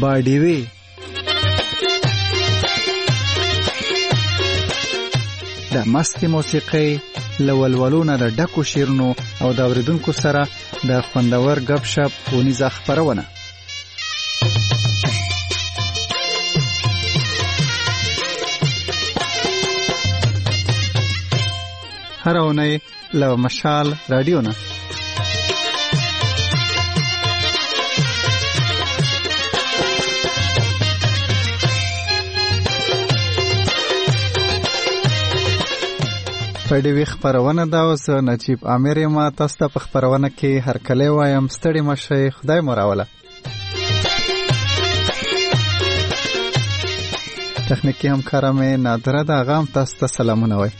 باډیوي د مستي موسیقي له ولولونه د ډکو شیرونو او د اوریدونکو سره د خوندور غپ شپ ونیزه خبرونه. هر اونۍ له مشال رادیو نه پډوي خبرونه دا اوس نجیب عامر ما تاسو ته په خبرونه کې هر کله وایم ستړي مشه خدای مو راوله. تخنیکی همکارم نادره دا غام تاسو ته سلامونه وای.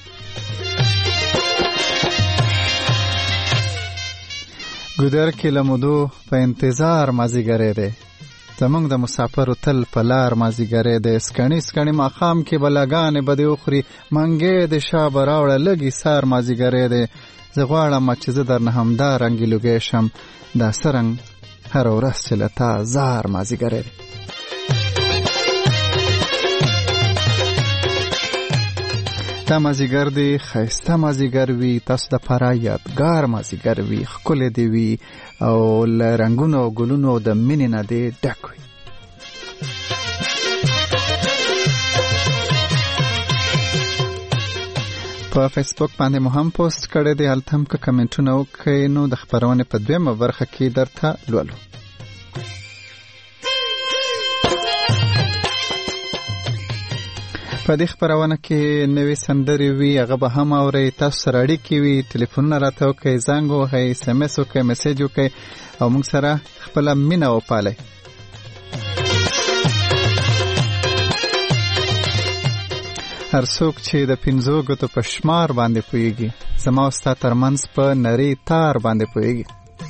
ګودر کې لمدو په انتظار مازیګری دی زمونږ د مسافرو تل په لار مازیګری دی سکڼي ماښام کې بلاګانې به دې وخوري منګې د شا به راوړه لږې سار مازیګری دی زه غواړم چې زه درنه همدا رنګې لوګی شم دا سرنګ هره ورځ چې له تا زار مازیګری دی. دا مازیګر دی ښایسته مازیګر وي تاسو دپاره یادګار مازیګر وي ښکلی دی وي او له رنګونو او ګلونو او د مینې نه دی ډک وي. په فیسبوک باندې مو هم پوسټ کړی دی هلته هم که کمنټونه وکړئ نو د خپرونې په دویمه برخه کې درته لولو. په دې خبرونه کې نوې سندرې وي هغه به هم اورئ تاسو سره اړیکې وي ټلیفونونه راته وکړئ زنګ ووهئ اس ام اس وکړئ میسیج وکړئ او موږ سره خپله مینه وپالئ. هر څوک چې د 5 ګوتو په شمار باندې پوهیږي زما او ستا ترمنځ په نري تار باندې پوهیږي.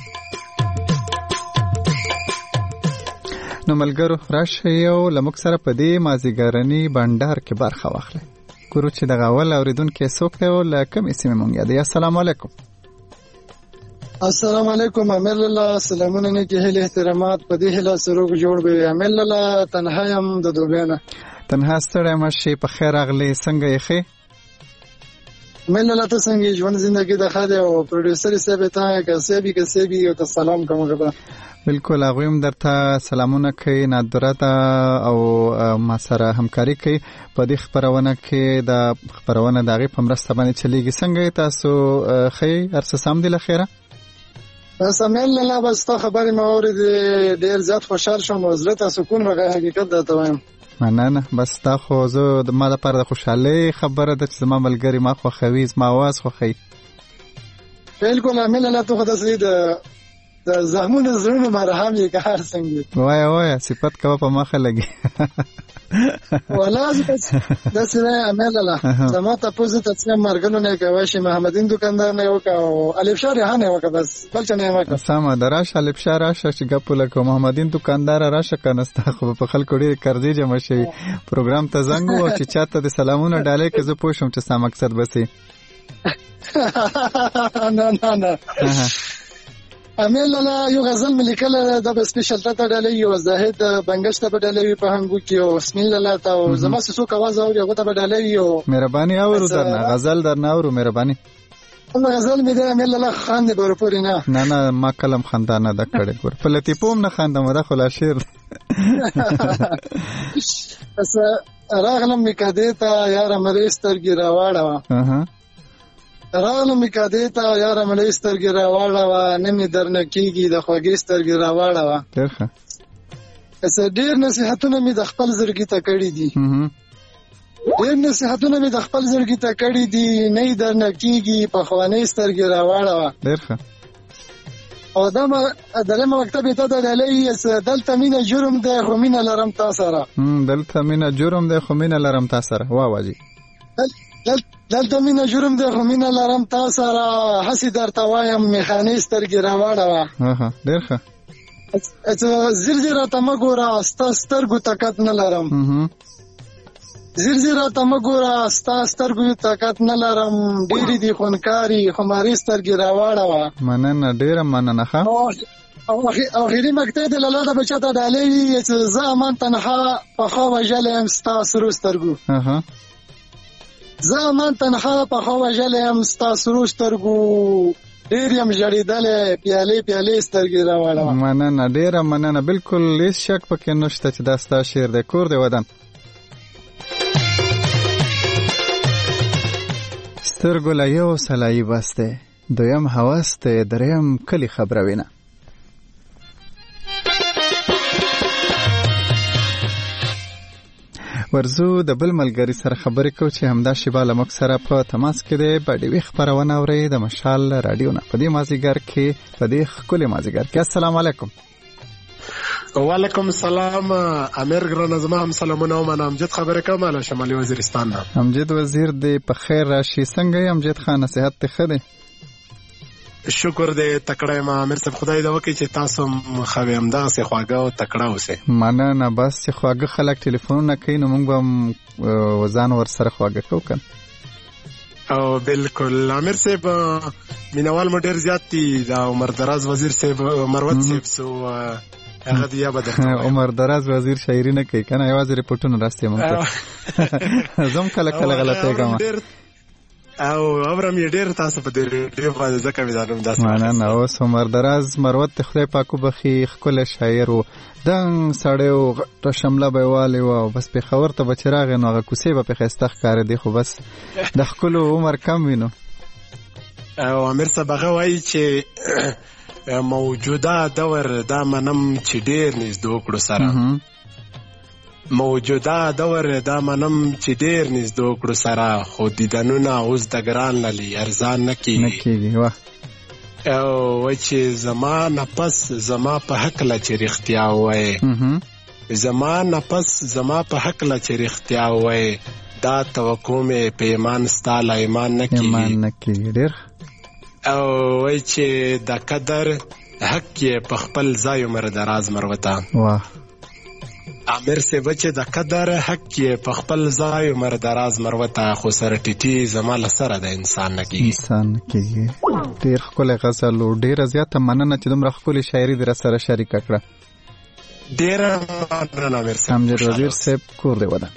نو ملګرو راشئ او له موږ سره په دې مازیګرني بنډار کې برخه واخلئ. ګورو چې دغه اول اوریدونکی څوک دی او له کومې سیمې موږ یادوي. السلام علیکم. السلام علیکم امیر الله سلامونه نیکې هیلې احترامات په دې هیله سروږ جوړ به امیر الله تنها یم د دوبۍ نه. تنها ستړی مه شئ په خیر راغلی څنګه یې ښې؟ امیر الله ته څنګه ژوند زندګي د ښه دی او پروډیوسر صاحب ته کسبي او ته سلام کوم غبا. بالکل هغوی هم درته سلامونه کوي نادره ده او ما سره همکاري کوي په دې خپرونه کې د خپرونه د هغې په مرسته باندې چلیږي. څنګه یې تاسو ښه هر څه سم دي له خیره؟ بس امیر الله بس تا خبرې مې واورېدې ډېر زیات خوشحال شوم او زړه ته سکون راغی حقیقت درته وایم. مننه بس تا خو زه ما لپاره د خوشحالۍ خبره ده چې زما ملګري ما خوښوي زما اواز خوښوي. بالکل امیر الله ته خو داسې د زخمونو زړونو مرهم یې که هر څنګه وایه صفت کوه په مخه لګي والله داسې نه امیر الله زما تپوس ته څه مرګلو نه کوي چې محمدین دکاندار نه وکړه او الف شاه ریحانه وکړه بس بل څه نه وکړه. سمه ده راشه الف شاه راشه چې ګپ ولکو محمدین دکاندار راشه کنه ستا خو په خلکو ډېرې قرضې جمع شوي پروګرام ته زنګ ووهه چې چاته د سلامونه ډالۍ که زه پوه شم چې ستا مقصد بسې. نه امیر لاله یو غزل مې لیکله دا به سپیشل ته ډالۍ یو زاهد بنګش ته به ډالۍ په هنګو کې او بسم الله ته او زما څوک आवाज اوري هغه ته به ډالۍ یو مهرباني اورو درنه غزل درنه اورو مهرباني. غزل مې د امیر لاله خان دی ورپورې نه ما کلم خندانه ده کړې ګور په لطیفوم نه خندم دا خلا شعر بس راغلم میکادې ته یار مری سترګې راواړه راغلم میکادې ته یار مری سترګې راواړه نه می درنه کیږي د خوږې سترګې راواړه ډېرخه ډېر نصیحتونه می د خپل زړګي ته کړي دي ډېر نصیحتونه می د خپل زړګي ته کړي دي نه درنه کیږي په خوانې سترګې راواړه ډېرخه او دا دلته مکتب ته د ډالۍ دلته مینه جرم دی خو مینه لرم تا سره دلته مینه جرم دی خو مینه لرم تا سره واجی دلته مینه جرم دی خو مینه لرم تا سره هسې درته وایم میخانې سترګې راواړه ډېر ښه زر زر راته مه ګوره ستا سترګو طاقت نه لرم زیر زیر ته مګوره ستا سترګو طاقت نه لرم ډېرې دي خونکاري خو ماري سترګې راواړوه. مننه ډېره مننه. او اخري مکتب د لاله د بچا ته ډالۍ چې زه امان تنها په خوا وژلی یم ستا سرو سترګو. زه امان تنها په خوا وژلی یم ستا سرو سترګو ډېر یم ژړېدلی پیالې پیالې سترګې راواړوه. مننه ډېره مننه. بالکل هېڅ شک پکې نشته چې دا ستا شعر دی. کور دی ودان سترګو له یو سلایي بس دی، دویم هوس دی، دریم کلی خبره وینه. ورزو د بل ملګری سره خبرې کو چې همدا شیبه له موږ سره په تماس کې دی. په ډېوې خپرونه اورئ د مشال راډیو نه په دې مازدیګر کې، په دې ښکلي مازدیګر کې. السلام علیکم. وعلیکم السلام امیر ګرانه، زما هم سلامونه ومنه. امجد خبرې کوم له شمالي وزیرستان نه. امجد وزیر دی په خیر راشي. څنګه یې امجد خان؟ صحت دې ښه دی؟ شکر دې تکړه یم امیر صاحب. خدای دې وکړي چې تاسو خوي همدغسې خواږه او تکړه اوسئ. مننه. بس چې خواږه خلک ټلیفونونه کوي نو موږ به هم ځان ورسره خواږه کوو که او بالکل. امیر صاحب مینوال مو ډېر زیات دي. دا عمر دراز وزیر صاحب مروت صاحب سو هغه دی یا بدل عمر دراز وزیر شاعري نه کوي کنه، یوازې ریپورټونه راستي مونږ ته. زم کله کله غلطه کوم او اورم یې ډېر تاسو په دې ډېر باندې ځکه مې دانم داسې. مننه. اوس عمر دراز مروت ته خدای پاک وبخي، ښکلی شاعر و، دنګ سړی و، غټه شمله به یې والې وه. بس پېښور ته به چې راغی نو هغه کوڅې به پې ښایسته ښکارېدې، خو بس د ښکلو عمر کم وي نو. او امیر صاحب هغه وایي چې موجوده دور دا منم چې ډېر نږدې وکړو سره. موجوده دور دا منم چې ډېر نږدې وکړو سره، خو دیدنونه اوس د ګران للی ارزان نه کېږي. او وایي چې زما نفس زما په هکله چې رښتیا ووایې، زما نفس زما په هکله چې رښتیا ووایې، دا توقع مې په ایمان ستا له ایمان نه کېږي. ډېر. او وای چې د قدر حق یې په خپل ځای عمر دراز مروته. امیر صاحب چې د قدر حق یې په خپل ځای عمر دراز مروته، خو سره ټیټي زما له سره د انسان نه کېږي. ډېر ښکلی غزل و. ډېره زیاته مننه چې دومره ښکلې شاعري دې راسره شریکه کړه. ډېره مننه امیر صاحب. امجد وزیر صاحب کور دی ودان.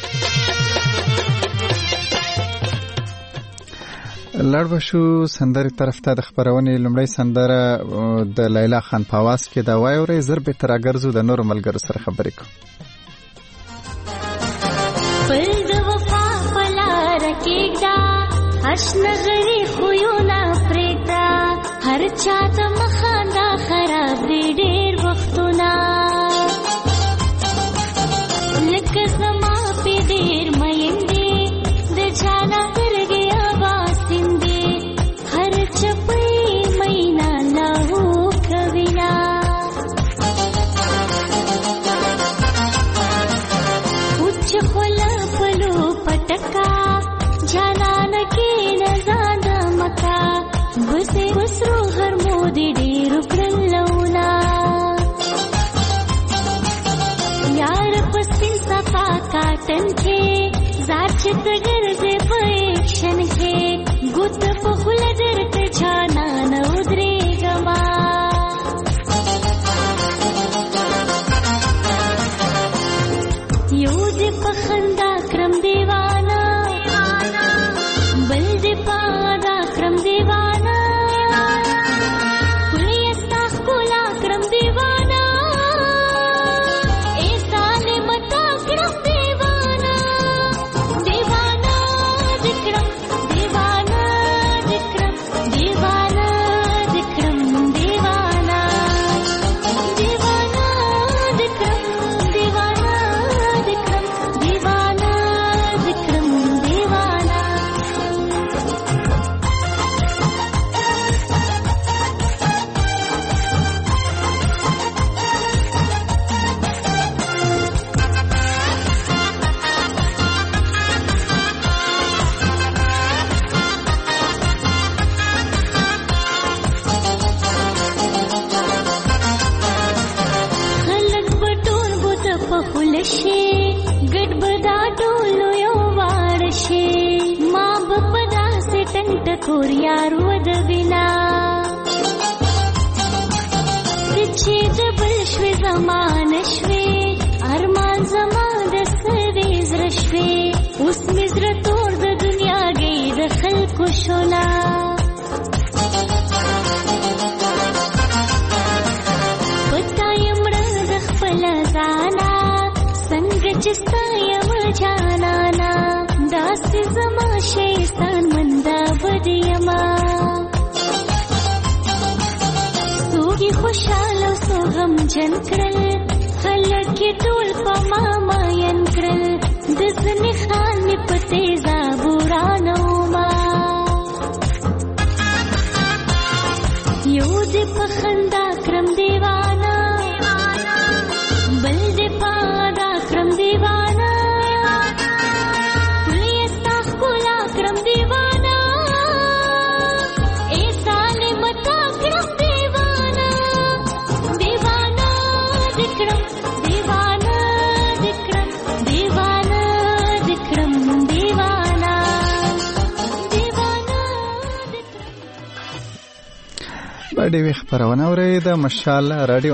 لړ به شو سندرې طرف ته. د خپرونې لومړی سندره د لیلا خان په اواز کې ده. واورئ زر بېرته راګرځو، د نورو ملګرو سره خبرې کوو. پل د وفا په لاره کېږده، اشنا غري خویونه پرېږده، هر چا ته مه خانده خراب دي ډېر وختونه، لکه زما پې ډېر مین دي د چا نه سترګې آباسندې، هر چپۍ مینا لاهو کوینا، اوچ خوله پلو پټکا جانان کې نزان د مکا، بسې بسرو غرمو دې ډېرو کړل لونا، یار پسې صفا کاټن کې زار چې ته ګرځې په ایکشن کې، ګوت په خوله درته جانان ودرېږما، یو دې په خندا کړم دیوانا، بل دې په ادا کړم دیوانا، کلی ستا ښکلا کړم دیوانا، ای سالمتا کړم دیوانا، دیوانا دې کړم دیوانا دې کړم دیوانا دې کړم دیوانا، دیوانا دې کړم دیوانا دې کړم دیوانا دې کړم دیوانا. خلک به ټول بوته په خوله شي، ګډ به دا ټول کور یار و د بنا چې د بل شوي زمان شوي ارمان زما د سوي زړه شوي اوس مې زړه تور د دنیا گئی د خلکو شولا پتا یم مړه د خپل ځانا څنګه چې ستا یم جانانا داسې زما شیطان منده بد یما څوک خوشاله سو غم جن کړل خلک ټول په ما ماین کړل د ځنې خان مې په تیزا بورانو ما یو دې په خندا کرم دیوانا بل دې په ادا کرم دیوانا ټول یې ستا ښکلا کرم دیوانا ای ظالم تا کرم دیوانا دیوانا دکرم دیوانا دکرم دیوانا دکرم دیوانا دیوانا باندې وی خبرونه اوري د مشال رادیو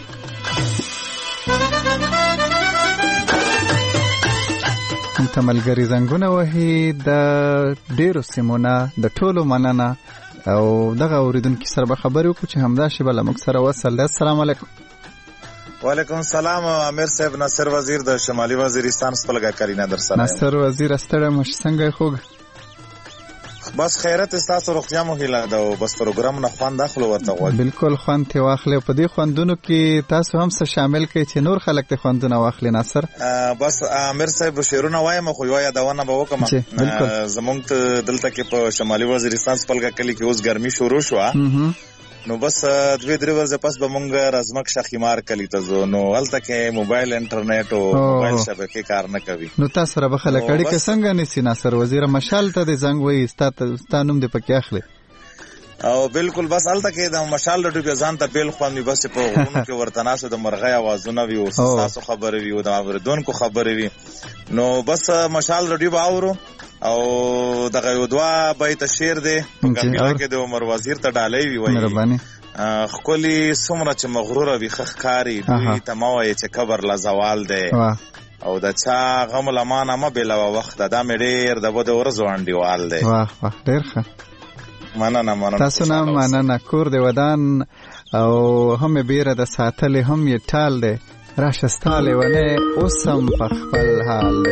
ته ملګری زنګونه وهي د ډیرو سیمونه د ټولو مننه او دغه اوریدونکو سره به خبرې وکړو چې همدا شی بل موږ سره وصل. السلام علیکم. وعلیکم السلام. امیر صاحب ناصر وزیر د شمالي وزیرستان سپلګه کرینا در سره. ناصر وزیر استړه مش څنګه خوګ بس خیرت استاسو روغتیا مو هیله ده او بس پروګرام نه خوان داخلو ورته غواړي. بالکل خوان ته واخلې په دې خوندونو کې تاسو هم څه شامل کړئ چې نور خلک ته خوندونه واخلي. ناصر بس امیر صاحب شعرونه وایم خو یو یادونه به وکم. زمونږ دلته کې په شمالي وزیرستان سپلګه کلی کې اوس ګرمي شروع شو نو بس 2-3 ورځې پس به مونږ رزمک شخیمار کلی ته ځو نو هلته کې موبایل انټرنیټ او موبایل شبکې کار نه کوي نو تاسو سره به خلک اړیکه څنګه نیسي. ناصر وزیر مشال ته د زنګ وایي ستانوم دې پکې اخلي او بالکل بس هلته کې د مشال رډیو کې ځان ته بیل خوندي بس په غوونو کې ورته ناسو د مرغۍ اوازونه وي او تاسو خبرې وي او د اوریدونکو خبرې وي نو بس مشال رډیو به اورو او دغه یو دوا بیت شعر دی ګمبیلا کې د عمر وزیر ته ډالۍ وی مهرباني خپلی سمره چې مغرور وي خخکاری دوی تموي چې قبر لا زوال دی او د چا غم لمانه ما بلا وخت د مډیر د بده ورځ وانډیوال دی. واه واه ډیر ښه مننه تاسو نه مننه. کور دی ودان او هم بیره د ساتلې هم یې ټال دی راشستاله ونه اوسم په خپل حال دی.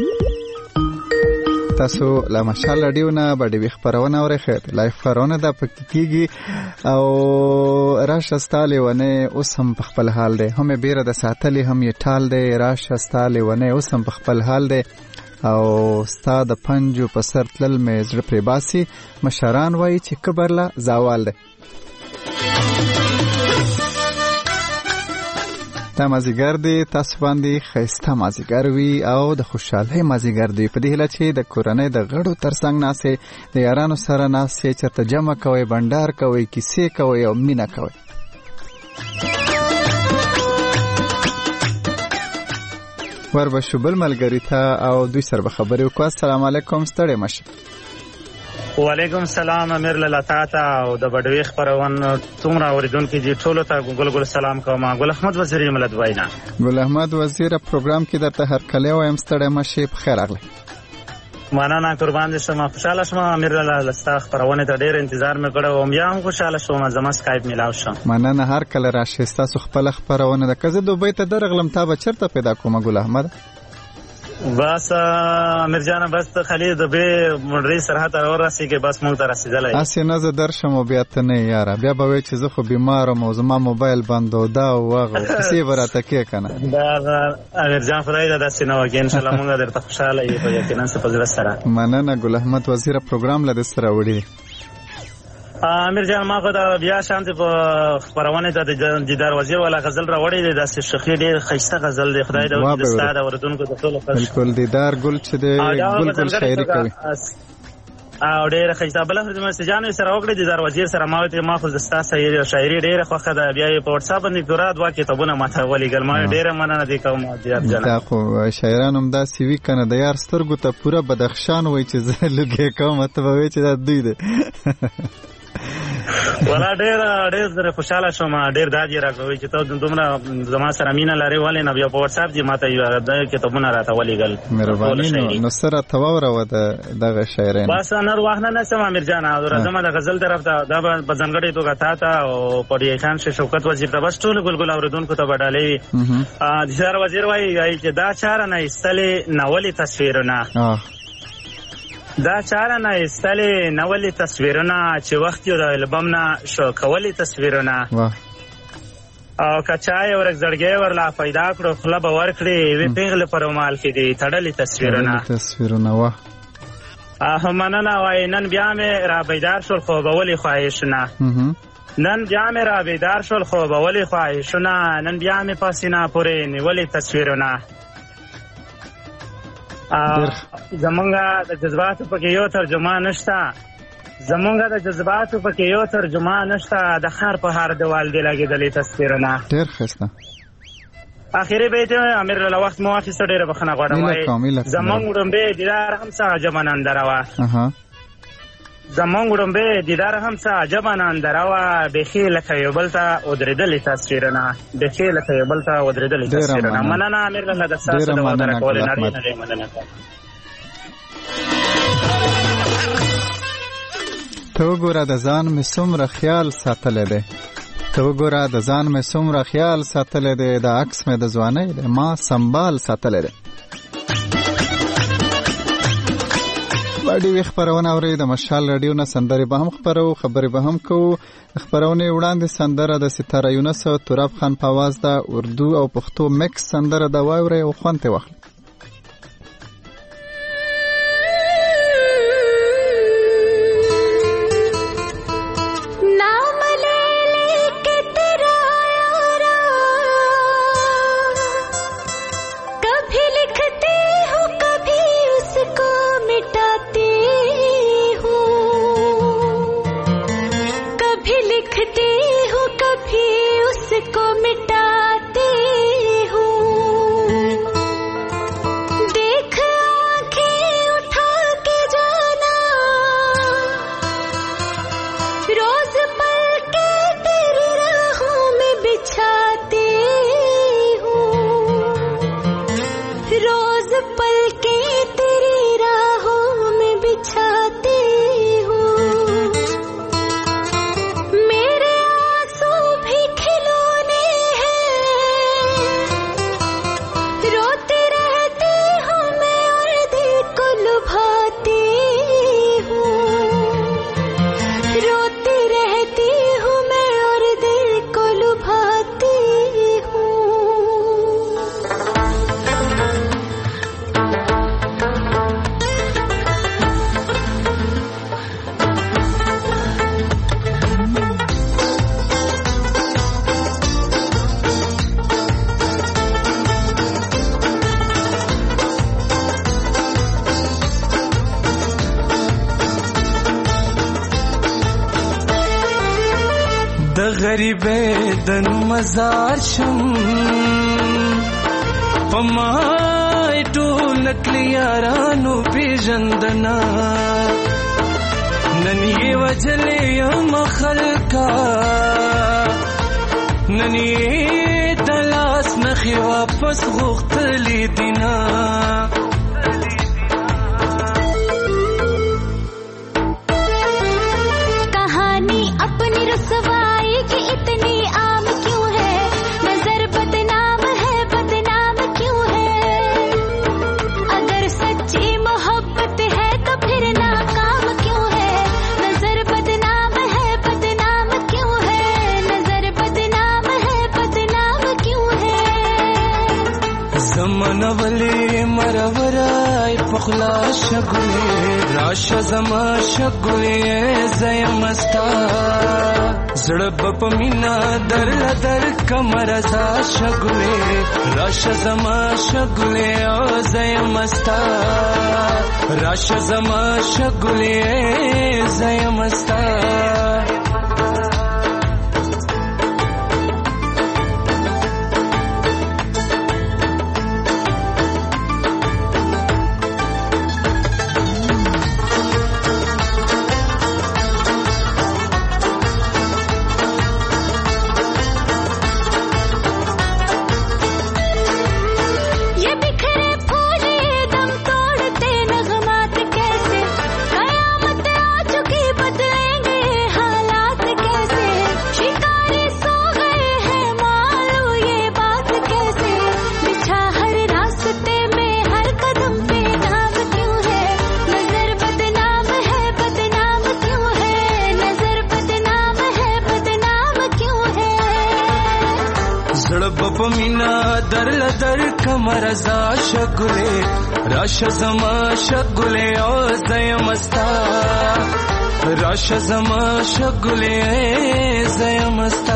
تاسو لا مشال رادیو نه باندې خبرونه اورئ خیر لایف خبرونه د پکېږي او راشستاله ونه اوسم په خپل حال دی هم بیره د ساتلې هم یې ټال دی راشستاله ونه اوسم په خپل حال دی او ستاد پنجو په سر تلل مې زړه پرې باسي مشران وایي چې کبر لا زوال دی. دا مازیګر دی تاسو باندې خیسته مازیګر وي او د خوشحالۍ مازیګر دی په دې هیله چې د کورنۍ د غړو ترڅنګ ناسې د یارانو سره ناسې چېرته جمع کوئ بنډار کوئ کیسې کوئ او مینه کوئ. وربشو بل ملګری ته او دوی سره به خبرې وکړو. السلام علیکم. ستړی مشه. وعلیکم السلام. امیر لتا ته او د بډوي خبرونه څومره اوریدونکو دي ټولو ته ګل سلام کوم. ګل احمد وزیر ملت وینا. ګل احمد وزیر پروګرام کې درته هر کله وایم ستړی مشه. په خیر اغلی. مننه قربان دې شم. خوشاله شم امیر لتا خبرونه ته ډېر انتظار مې کړو او بیا هم خوشاله شوم زما سکایپ میلاو شم. مننه هر کله راشي تاسو خپل خبرونه د کزه دوبۍ ته درغلم تا به چرته پیدا کوم ګل احمد. بس امیر جان بس خالد به مړی سرحد اور راسي کې بس مونږ ته رسیدلای اسی نه زه درشم بیا ته نه یاره بیا به وای چې زه خو بیمارم او زما موبایل بندو دا واغه کیسې براته کې کنه دا امیر جان خدای دا داسې نه وګین ان شاء الله مونږ درته خوشاله یو یقینا سپزره سره. مننه ګل احمد وزیر پروګرام لده سره وړي. امیر جان ما غدا بیا شانت په خبرونه د دیدار وزیر ولا غزل را وړي د شخصي ډیر خیسته غزل دی خدای د استاد اوردونکو د ټولو بالکل دیدار ګل چې دی ګل شاعري کوي. او ډېره ښایسته. بله خو د مسجانو سره وکړې د دار وزیر سره ما ویل ما خو ستا شاعري ډېره خوښه ده، بیا یې په وټساپ باندې پوره 2 کتابونه ماته ولیکل. ما ډېره مننه دې کوم زیات جانه. دا خو شاعران هم داسې وي که نه، د یار سترګو ته پوره بدخشان وایي چې زه لږې کوم، ته به وایې چې دا دوی دی. ولا ډېر خوشحاله شوم، ډېر داد یې راکوي چې ته دومره زما سره مینه لرې، ولې نه بیا په وټساپ دې ماته کتابونه راته ولیکل. مهرباني. نو څه راته واوروه دغه شاعران؟ بس نور وخت نه نشم امیر جان، راځم د غزل طرف ته. دا به په ځانګړې توګه تا ته او پړی خان شوکت وزیر ته بس ټول ګلګل اورېدونکو ته به ډالۍ وي. د دار وزیر وایي چې دا چاره نه ایستلې ناولې تصویرونه، دا چاره نه ایستلې ناولې تصویرونه چې وخت یو د البم نه شو کولې تصویرونه. او که چا یې ورک زړګی ورلا پیدا کړو خوله به ورکړي وي پیغلې پر رومال کې دي تړلې تصویرونه. مننه. وایي نن بیا مې را بیدار شول خوبولې خواهشونه، نن بیا مې را بیدار شول خوبولې خواهشونه، نن بیا مې په سینه پورې نیولې تصویرونه. زمونږ د جذباتو پکې یو ترجمه نشته، زمونږ د جذباتو پکې یو ترجمه نشته، د خار په هر دیوال دی لګېدلې تصویرونه. ډېر ښایسته. اخري بیت امیر له وخت مو واخیسته، ډېره بخښنه غواړم. وایي زمونږ وړومبې دیدار هم څه عجبه نندره وه، زمونږ وړومبې دیدار هم څه عجبه نندره وه، بیخي لکه یو بل ته ودرېدلې تصویرونه، بیخي لکه یو بل ته ودرېدلې تصویرونه. مننه امیر له د ستاسو د واده راکولې نړۍ مننه. ته وګوره د ځان مې څومره خیال ساتلی دی، ته وګوره د ځان مې څومره خیال ساتلی دی، د عکس مې د ځوانۍ دی ما سنبال ساتلی دی. راډیو خبرونه اورئ، د مشال راډیو نه سندرې به هم خبرو، خبرې به هم کوو. خبرونه وړاندې سندره د ستاره یونس او تراب خان په आवाज ده، اردو او پښتو مکس سندره ده، واورئ او خوند ترې واخلئ. غریبې د مزار شم پمای ټول نکلی یارانو پیژندنا نن یې وجلې یم خلکا نن یې د لاس نخې واپس غوښتلې دینا نولی مرورای پخلا شگولی راش زما شگولی زیم استا زړه په مینا در کمرزا شګلې راشه زما شګلې او زیم مستا راشه زما شګلې زیم مستا در کمرزا شګلې راشه زما شګلې او زیم مستا راشه زما شګلې زیم مستا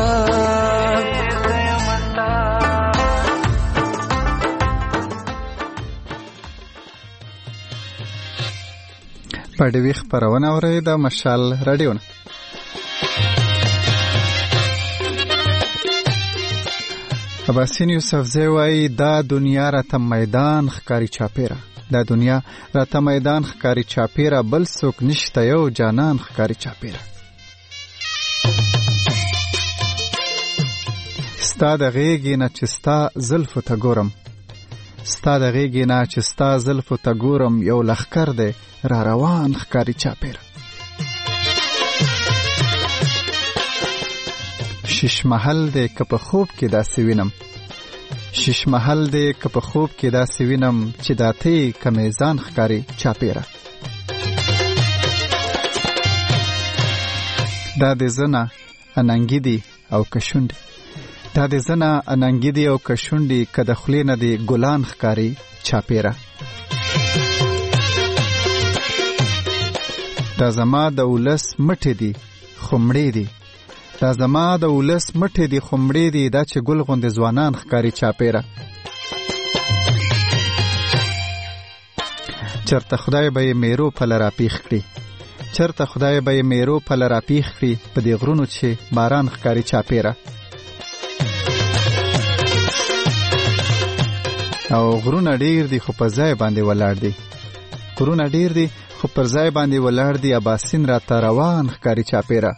پډوي خبرونه اوري د مشال رادیو. اباسین یوسفزی وایي دا دنیا راته میدان ښکاري چاپیره دا دنیا راته میدان ښکاري چاپیره بل څوک نشته یو جانان ښکاري چاپیره ستا د غېږې نه چې ستا زلفو ته ګورم ستا د غېږې نه چې ستا زلفو ته ګورم یو لښکر دی را روان ښکاري چاپیره شیش محل دی که په خوب کې داسې وینم شیش محل دی که په خوب کې داسې وینم چې دا ته که میزان ښکاري چاپیره دا د زنه اننګي دي او که شونډې دا د زنه اننګي دي او که شونډې که د خولې نه دي ګلان ښکاري چاپیره دا زما د ولس مټې دي خمړې دي دا زما د ولس مټې دي خمړې دي دا چې ګل غوندې ځوانان ښکاري چاپیره چرته خدای به یې میرو پله راپیښ کړي چرته خدای به یې میرو پله راپیښ کړي په دې غرونو چې باران ښکاري چاپیره او غرونه ډیر دي خو په ځای باندې ولاړ دي غرونه ډیر دي خو پر ځای باندې ولاړ دي اباسین راته روان ښکاري چاپیره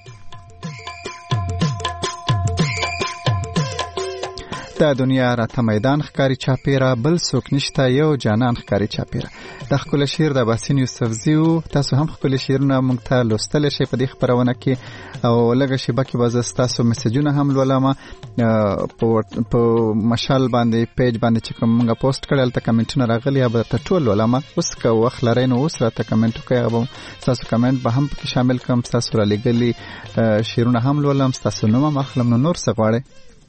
دا دنیا راته میدان ښکاري چاپیره بل څوک نشته یو جانان ښکاري چاپیره دا ښکلی شعر د اباسین یوسفزي و تاسو هم ښکلي شعرونه موږ ته لوستلی شئ په دې خپرونه کې او لږه شیبه کې به زه ستاسو میسیجونه هم لولم په مشال باندې پیج باندې چې کوم موږ پوسټ کړی هلته کمنټونه راغلي به درته ټول لولم اوس که وخت لرئ نو اوس راته کمنټ وکړئ هغه به ستاسو کمنټ به هم پکې شامل کړم ستاسو رالیږلي شعرونه هم لولم ستاسو نوم هم اخلم نو نور څه غواړئ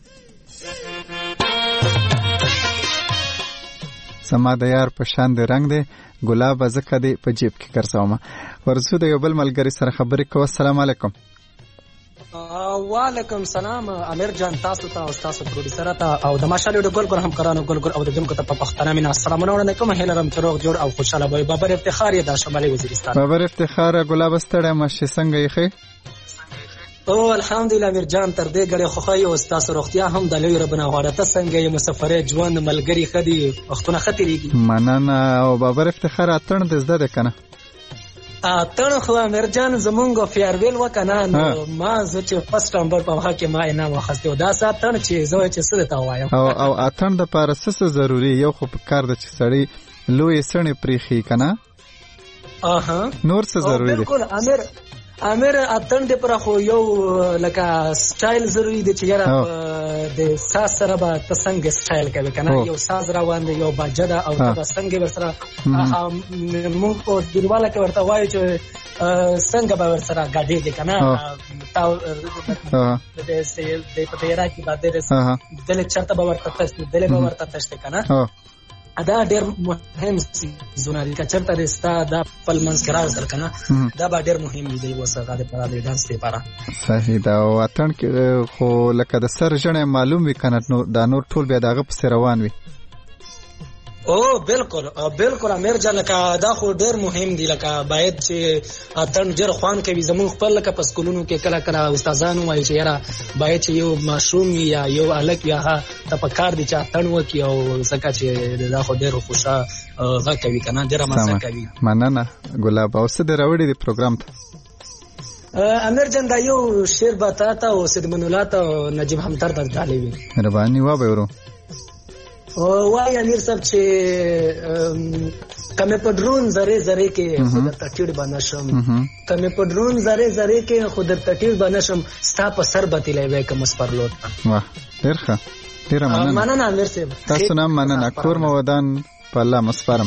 زما د یار په شان دی رنگ دی ګلابه ځکه دی په جیب کې ګرځومه ورځو د یو بل ملګري سره خبرې کوو السلام علیکم وعلیکم سلام امیر جان تاسو ته او تاسو پروډوسر ته او د ماشالو د ګل همکارانو ګل او د دمکو ته په پښتنه مینا السلام علیکم هیله رم چروغ جوړ او خوشاله وي بابر افتخار د شمالي وزیرستان بابر افتخار ګلابه ستړی مشه څنګه یې خې او الحمدلله امیر جان تر دې غړي خوخای او تاسو روغتیا هم د لوی ربنا غواړه ته څنګه یې مسافر ژوند ملګری خدي وختونه خطرېږي مننه او بابر افتخار اتن د زده کنه اتن خو امیر جان زمونږ فیرویل وکنه نو ما زه چې فرست نمبر په هغه کې ما انعام واخسته او دا ساتن چې زه چې څه ته وایم او اتن د پارسس ضروری یو خو کار د چې سړی لوی سړی پریخي کنه نور څه ضروری دی بالکل امیر اتن دې پر خو یو لکه سټایل ضروری دی چې یاره د ساز سره به تسنګ سټایل کوي کنه یو ساز روان دی یو باجدا او د څنګه ورسره موږ په دیواله کې ورته وایو چې څنګه به ورسره غاډي دی کنه تاو د سې د پټیرا کې باندې دل چرته به ورته تاسو دل به ورته تاسو کنه دا ډېر مهم سیزونه دي. که چېرته دې ستا دا خپل منځ کې راوستل که نه دا به ډېر مهم وي د اوس هغه دپاره د ډانس دپاره. صحیح ده. او اتڼ کې خو لکه د سر ژڼی معلوم وي که نه دا نور ټول بیا د هغه پسې روان وي. او بالکل امیر جان لکه دا خو ډېر مهم دي. لکه باید چې اتڼ ډېر خوند کوي. زموږ خپل لکه په سکولونو کې کله کله استادان وایي چې یاره باید چې یو ماشوم وي یا یو هلک وي هغه ته په کار دي چې اتڼ وکړي او ځکه چې دا خو ډېر خوښه غږ کوي که نه ډېره مزه کوي. مننه ګلاب. او څه دې راوړي دي پروګرام ته؟ امیر جان دا یو شعر به تا ته او سیدمن الله ته او نجیب همدر ته ډالۍ وي. مهرباني وابه ورو. وای امیر صاحب چې کمه په ډرون زره زره کې خود تټیړ بنشم کمه په ډرون زره زره کې خود تټیړ بنشم ستا په سر بتیلې وای کوم سپرلوت. واه ډیر ښه. ډیر مننه امیر صاحب. تاسو نام مننه. کور مو ودان په الله مسپارم.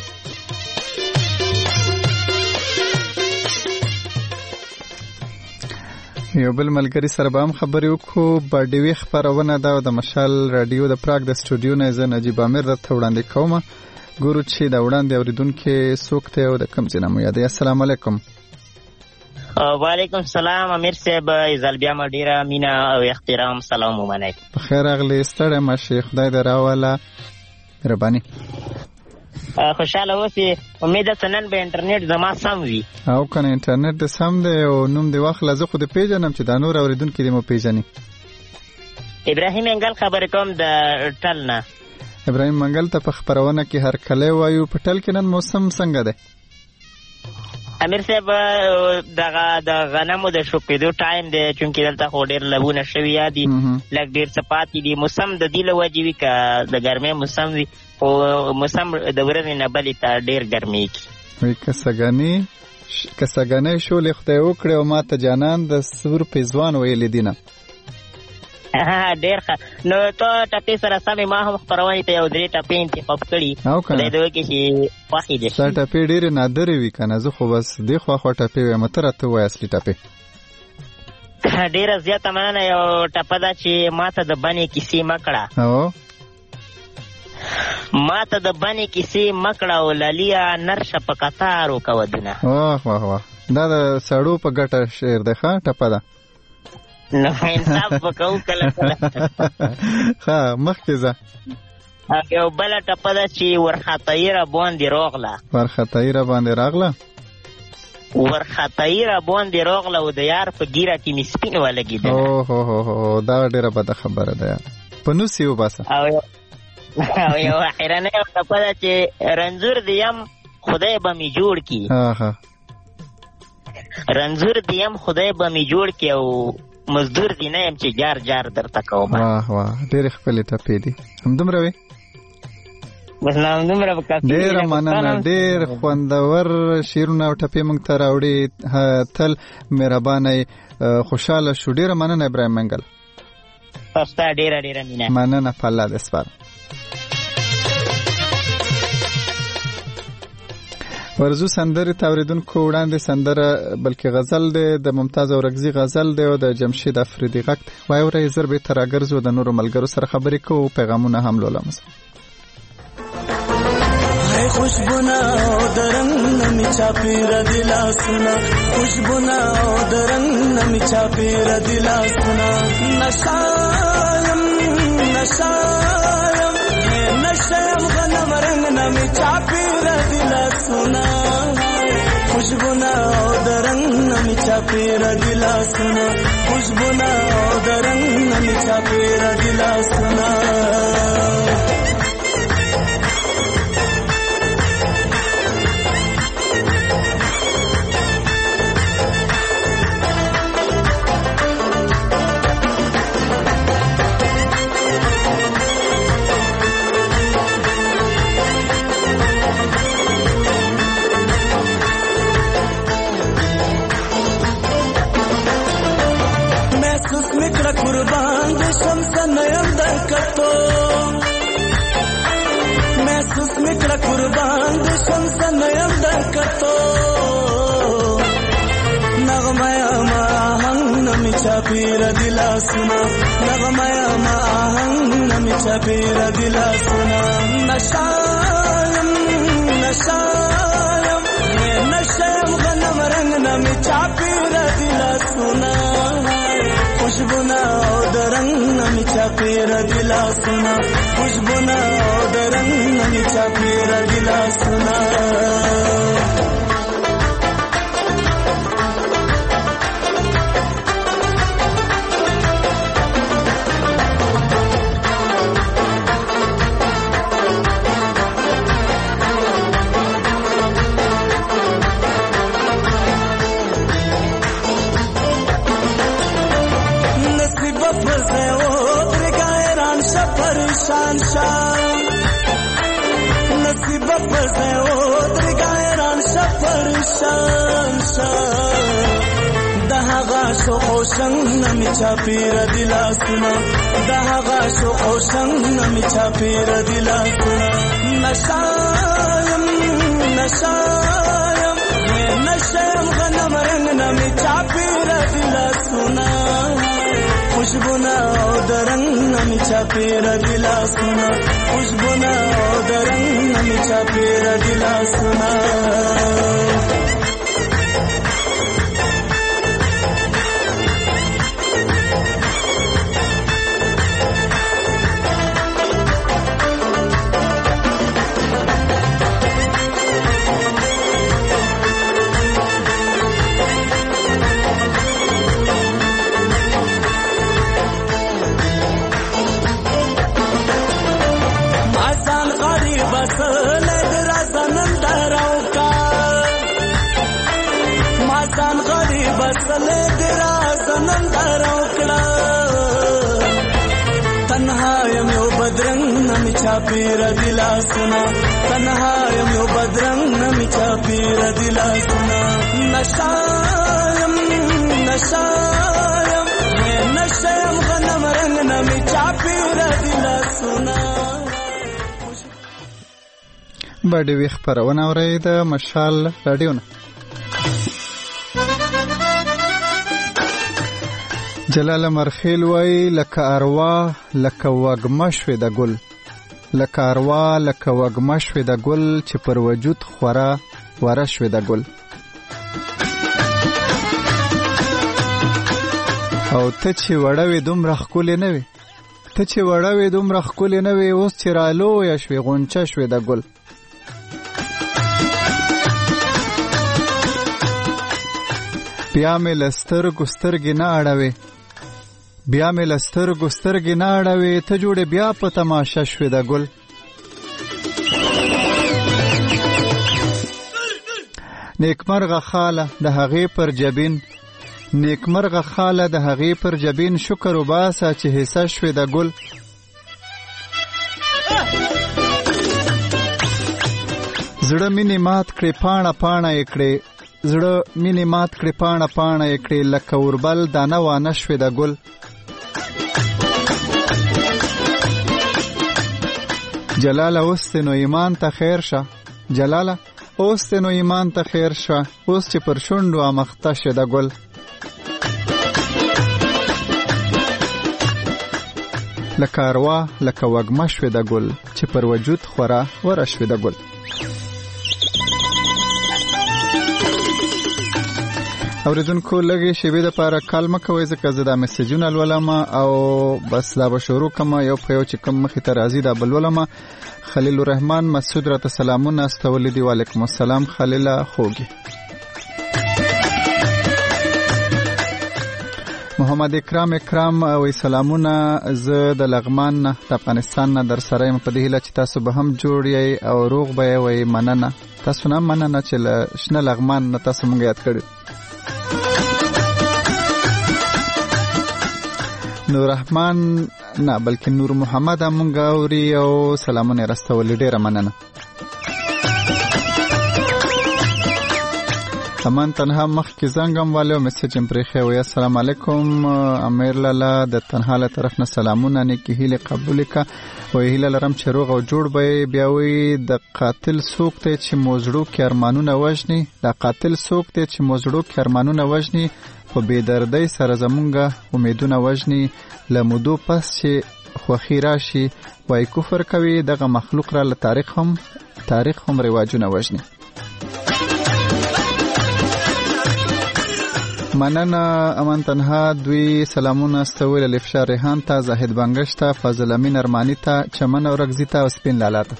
یو بل ملګری سره به هم خبرې وکړو. باډیوي خپرونه ده او د مشال راډیو د پراګ د سټوډیو نه زه نجیب امیر درته وړاندې کوم. ګورو چې د وړاندې اورېدونکي څوک دی او د کوم ځای نه مو یادوي. السلام علیکم. وعلیکم السلام امیر صاحب. ځل بیا مو ډېره مینه او احترام سلام ومنئ. پخیر راغلې. ستړی مه شې. خدای دې راوله. مهرباني. خوشاله اوسې. امید ده نن به انټرنیټ زما سم وي. او که نه انټرنیټ دې سم دی او نوم دې واخله. زه خو دې پیژنم چې دا نور اورېدونکي دې مو پیژني. ابراهیم منګل خبرې کوم د ټل نه. ابراهیم منګل ته په خپرونه کې هرکلی وایو. په ټل کې نن موسم څنګه دی؟ امیر صاحب دغه د غنمو د شوکېدو ټایم دی چونکې دلته خو ډېر لبونه شوي دي لږ ډېر څه پاتې دي. موسم د دې له وجې وي که د ګرمۍ موسم وي خو موسم د ورځې نه بلې ته ډېر ګرمېږي. وایي که سږنۍ شولې خدای وکړې او ما ته جانان د سور پېزوان ویلې دي نه. ډېر ښه. نو ته ټپې سره سمې ما هم خپرونې ته یو 3 ټپې انتخاب کړي. خدای دې وکړي چې خوښې دې شي. ستا ټپې ډېرې نادرې وي که نه. زه خو بس دې خوا ټپې وایم. ته راته ووایه اصلي ټپې. ډېره زیاته مننه. یو ټپه ده چې ما ته د بنې کیسې مه کړه. ما ته د بنې کیسې مه کړه او للیه نرشه په قطار وکه ودونه. واه دا د سړو په ګټه شعر دی. ښه ټپه ده. نو انصاف وکړو کله کله. ښه مخکې ځه. یو بله ټپه ده چې ورخطایي را باندې راغله. ورخطایي را باندې راغله. ورخطایي را باندې راغله او د یار په ګیره کې مې سپین ولګېدله. اوهو دا ډېره بده خبره ده یار. په نوس یې وباسه. او یو حیرانۍ ټپه ده چې رنځور دې یم خدای به مې جوړ کړي. رنځور دې یم خدای به مې جوړ کړي او مزدور دې نه یم چې جار جار درته کوم. واه ډېرې ښکلې ټپې دي. همدومره وې؟ بس همدومره به کافي. ډېره مننه. ډېر خوندور شعرونه او ټپې موږ ته راوړې. تل مهربانه خوشحاله شو. ډېره مننه ابراهیم منګل. تاسو ته ډېره مینه. مننه. په الله دې سپارم. ورزو سندرې ته اورېدونکو وړاندې سندره بلکې غزل دی د ممتاز اورکزي غزل دی او د جمشید افریدي غږ دی. وایي ورئ زر بېرته راګرځو د نورو ملګرو سره خبرې کوو. پیغامونه هم لولم. خوشبونا او درنګ نمی چاپیر دی لاسونه. خوشبونا او درنګ نمی چاپیر دی لاسونه. نشایم غنم رنگ نمی چاپیر دی لاسونه. خوشبونا او درنګ نمی چاپیر دی لاسونه. خوشبونا او درنګ نمی چاپیر دی لاسونه. قربان د شمس نیم در کتو. محسوس میکړه قربان د شمس نیم در کتو. نغمه ما هنګ نمی چاپیر دلا سنا نغمه ما آهنگ نمی چاپیر دلا سنا نشایم غنم رنگ نمی چاپیر دلا سنا خوشبونا او درنگ نمی چاپیر دلا سنا خوشبونا او درنگ نمی چاپیر دلا سنا نصیب پسے اتر گائران شفر شان دهغا شو خوشنگ نمی چاپیر دلا سنا دهغا شو خوشنگ نمی چاپیر دلا سنا نشایم غنم رنگ نمی چاپیر دلا سنا خوشبونا او درنگ نمی چاپیر دلا سنا خوشبونا او درنگ نمی چاپیر دلا سنا بسلے درا سنن دروکڑا تنہایم یو بدرنگ نمی چاپیر دلا سنا تنہایم یو بدرنگ نمی چاپیر دلا سنا نشایم غنم رنگ نمی چاپیر دلا سنا باډي وی خبرونه اورئ د مشال رادیو نه. جلال مرخیل وای لکه اروا لکه وګمه شوې د ګل لکه اروا لکه وګمه شوې د ګل چې پر وجود خورا وره شوې د ګل او ته چې وړوې دومره ښکلې نه وې ته چې وړوې دومره ښکلې نه وې اوس چې رالویه شوې غونچه شوې د ګل بیا مې له سترګو سترګې نه اړوې بیا مې له سترګو سترګې نه اړوې ته جوړې بیا په تماشه شوې د ګل نیکمرغه خاله د هغې پر جبین نیکمرغه خاله د هغې پر جبین شکر وباسه چې حصه شوې د ګل زړه مینې مات کړې پاڼه پاڼه یې کړې زړه مینې مات کړې پاڼه پاڼه یې کړې لکه اوربل دانه وانه شوې د ګل جلاله اوس دې نو ایمان ته خیر شه جلاله اوس دې نو ایمان ته خیر شه اوس چې پر شونډو امخته شه د ګل لکه اروا لکه وګمه شوې د ګل چې پر وجود خورا وره شوې د ګل اوریدونکو لږې شیبې دپاره کال مه کوئ ځکه زه دا میسیجونه لولم او بس دا به شروع کړم یو په یو چې کوم مخې ته راځي دا به لولم خلیل الرحمن مسعود راته سلامونه استولی دي وعلیکم السلام خلیله خوږي محمد اکرام وی سلامونه زه د لغمان نه د افغانستان نه در سره یم په دې هیله چې تاسو به هم جوړ یئ او روغ به یې وی مننه تاسو نه مننه چې له شنه لغمان نه تاسو مونږ یاد کړي نور رحمان نه بلکې نور محمد مونږ اوري او سلامونه راستولې ډیره مننه امان تنها مخ کې زنګم والو میسج پرېخه وي السلام علیکم امیر لالا د تنها له طرف نه سلامونه نیکی هیله قبول کا وې هیله لرم چې روغ او جوړ به بیا وي د قاتل څوک ته چې موزړو کې ارمانونه وژني د قاتل څوک ته چې موزړو کې ارمانونه وژني خو بې دردۍ سره زمونږ امیدونه وژني. له مودو پس چې خوښي راشي وای کفر کوي، دغه مخلوق را له تاریخ هم رواجونه وژني. مننه امان تنها دوی سلامونه استویل الافشار ریحان ته، زاهد بنگش ته، فضل امین ارمانی ته، چمن اورکزی ته او سپین لالا ته.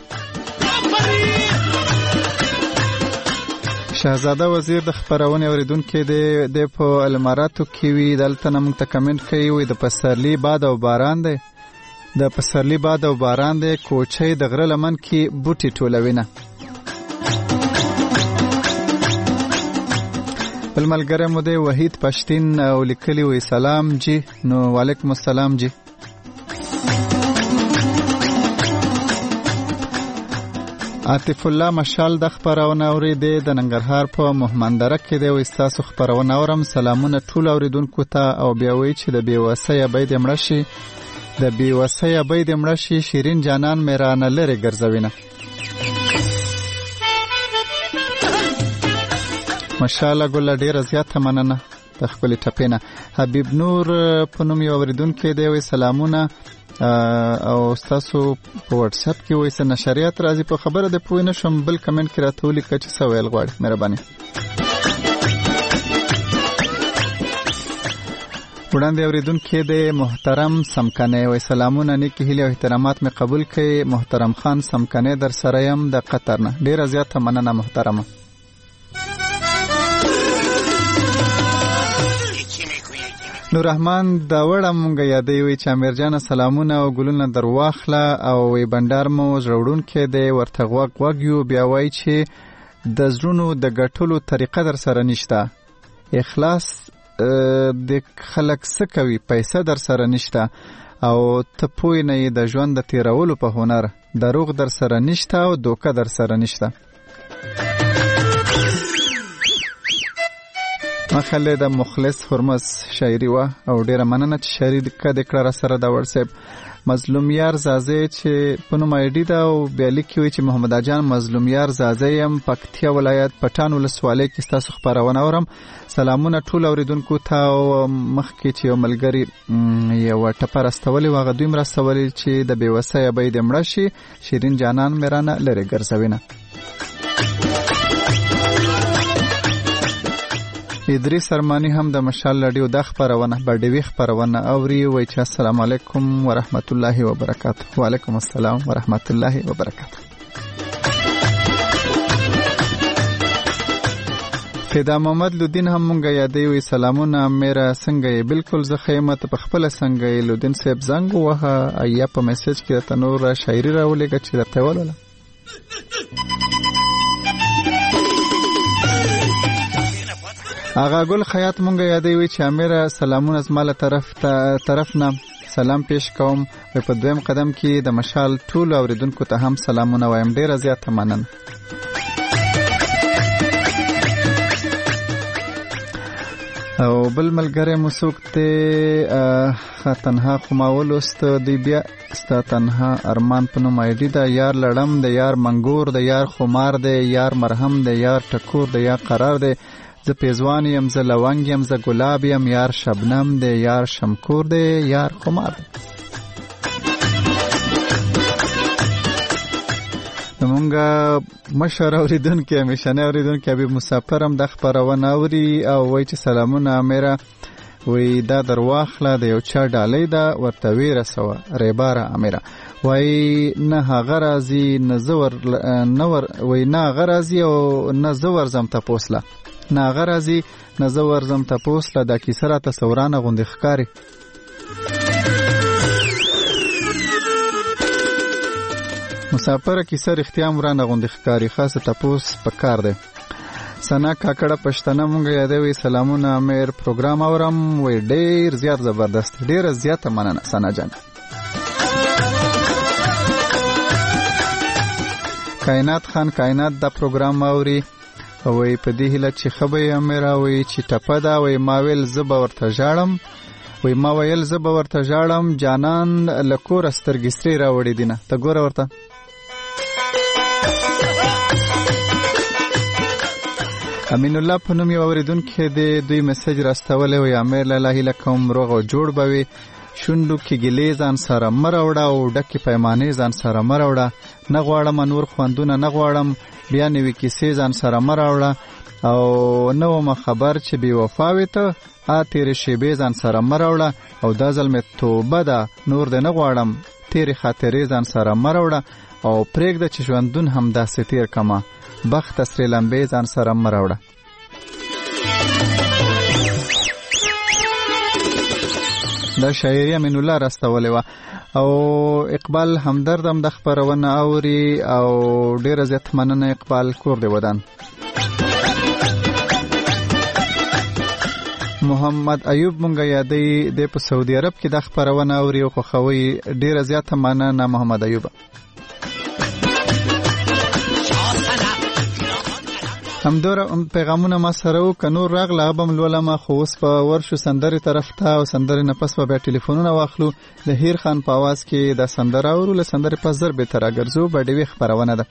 شهزاده وزیر د خبرونې اوریدونکو د په الماراتو کې وی دلته نن موږ ته کمنټ کوي وي د پسرلی باد او باران دی، د پسرلی باد او باران دی، کوچې د غره لمن کې بوټي ټولوینه. بل ملګری مو دی وحید پښتین او لیکلی وی سلام جی. نو وعلیکم السلام جی. عاطف الله مشال د خبرونه اوریدې د ننګرهار په محمندره کې دی، وی تاسو خبرونه اورم. سلامونه ټول اوریدونکو ته. او بیا وی چې د بیوسۍ بید مړه شي، د بیوسۍ بید مړه شي، شیرین جانان میرانه لري ګرځوینه. ماشاءالله ګل ډیره زیاته مننه د خپل ټپینه. حبیب نور په نوم یو اوریدونکو دی، وی سلامونه او تاسو په واتس اپ کې وایي چې نشریات راځي په خبره د پوه نشم. بل کمنټ کې راته ولیکئ چې څه ویل غواړئ، مهرباني. وړاندې اوریدونکو دی محترم سمکنه وایي سلامونه، نیکې هیلې او احترامات مې قبول کړئ. محترم خان سمکنه در سره یم د قطر نه. ډیره زیاته مننه محترمه. نور رحمان دا وړه مونږ یادې وی چې امیر جان سلامونه او ګلونه در واخله او وی بندر مو زړون کې دی ورته غوږ یو. بیا وای چې د زړونو د ګټلو طریقه در سره نشته، اخلاص د خلک څه کوي، پیسې در سره نشته او ته پوه نه د ژوند د تیرولو په هنر، دروغ در سره نشته او دوکه در سره نشته. مخله د مخلص هرمز شاعری وا او ډیره مننه چې شاعری د کړه سره د واتس اپ. مظلوم یار زازه چې په نوم آی ډی دا او بیا لیکي وي چې محمد اجان مظلوم یار زازه يم پکتیا ولایت پټان ولسوالۍ کې تاسو خبرونه اورم. سلامونه ټول اوریدونکو ته. او مخکې چې یو ملګری یو ټپر استولې واغ دوی مرستولې چې د بیوسۍ بید مړه شي، شیرین جانان میرانه لری ګرځوینه. ادریس ارمانی هم د مشال رادیو د خبرونه بډوي خبرونه اوري. وای چې السلام علیکم ورحمت الله وبرکاته. وعلیکم السلام ورحمت الله وبرکاته. فدا محمد لودین هم مونږه یادې وی سلامونه میرا څنګه بالکل زه خیمت په خپل څنګه لودین صاحب زنګ وه ایا په میسج کې ته نور شاعری راولېګه چې راته ولاله. آغا ګل خیاط مونږه یادې وی چې امیر سلامونه از مال طرف نه سلام پیش کوم. په دویم قدم کې د مشال ټول اوریدونکو ته هم سلامونه وایم. ډیره زیاته مننه. او بل ملګری مسوک ته تنها خماول است دی بیا ستا تنها ارمان په نوم ایډی دا یار لړم د یار منګور د یار خمار د یار مرهم د یار ټکور د یار قرار د زه پیزوان یم زه لونګ یم زه ګلاب یم یار شبنم د یار شمکور د یار خمار د. مونږه مشر اوریدونکو همیشنه اوریدونکو حبیب مسافر هم د خبرونه اوري او وای چې سلامونه امیره وی دا درواخله د یو چا ډالۍ ده ورته ویره سوه ریباره امیره وای نه هغه راځي نه زور نور وای نه هغه راځي او نه زور زم تپوسله نه هغه راځي نه زور زم تپوسله دا کیسه راته سورانه غوندې ښکاري. مسافر کیسه رښتیا مرانه غوندې ښکاري خاصه تپوس په کار دی. سنا کاکړه پښتنه مونږ یادوي سلامونه امیر پروګرام اورم وی ډیر زیات زبردست. ډیره زیاته مننه سنا جان. کائنات خان کائنات دا پروګرام اوري وی په دې هیله چې خبرې امیر وی چې ټپه دا وی ما ویل زبا ورته ژاړم وی ما ویل زبا ورته ژاړم جانان لکور سترګې سری راوړې دینه ته ګوره ورته. امین الله په نوم یو اوریدونکي د دوی میسج راستولی و. امیر لاله هیله کوم روغ او جوړ به وي. شونډو کې ګیلې ځان سره مه راوړه او ډکې پیمانې ځان سره مه راوړه. نه غواړم نور خوندونه نه غواړم، بیا نوې کیسې ځان سره مه راوړه. او نه وم خبر چې بې وفا وې ته، تېرې شېبې ځان سره مه راوړه. او دا ځل مې توبه ده، نور دې نه غواړم، تېرې خاطرې ځان سره مه راوړه. او پرېږده چې ژوندون همداسې تېر کما، بخت سرې لمبې ځان سره مه راوړه. دا شاعري امین الله راستولی وه. او اقبال همدرد هم د خپرونه اوري. او ډېره زیات مننه اقبال، کور دې ودان. محمد ایوب مونږه یادی د په سعودي عرب کې د خپرونه اوري او خوښوي. ډېره زیاته مننه محمد ایوب. همدوره پیغامونه ما سره و، که نور راغله هغه به م لولمه. خو اوس په ورشو سندرې طرف ته، او سندرې نه پس به بیا ټلیفونونه واخلو. د هیر خان په آواز کې دا سندره اورو. له سندرې پس زر بېرته راګرځو. بډېوې خپرونه ده.